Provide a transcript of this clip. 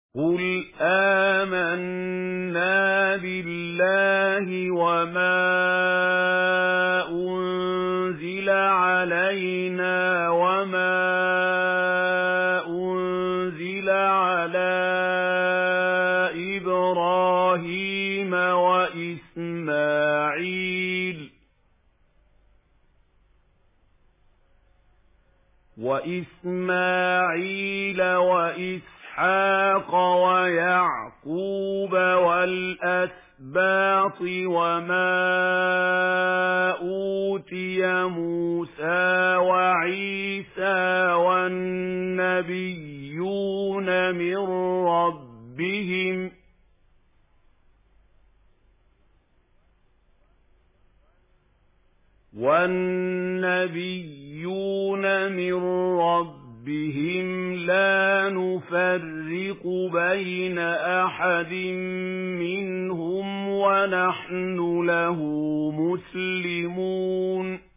قُلْ آمَنَّا بِاللَّهِ وَمَا أُنزِلَ عَلَيْنَا وَمَا أُنزِلَ عَلَىٰ إِبْرَاهِيمَ وَإِسْمَاعِيلَ وَإِسْحَاقَ وَيَعْقُوبَ وَالْأَسْبَاطِ وَمَا أُوتِيَ مُوسَىٰ وَعِيسَىٰ والنبيون من ربهم لا نفرق بين أحد منهم ونحن له مسلمون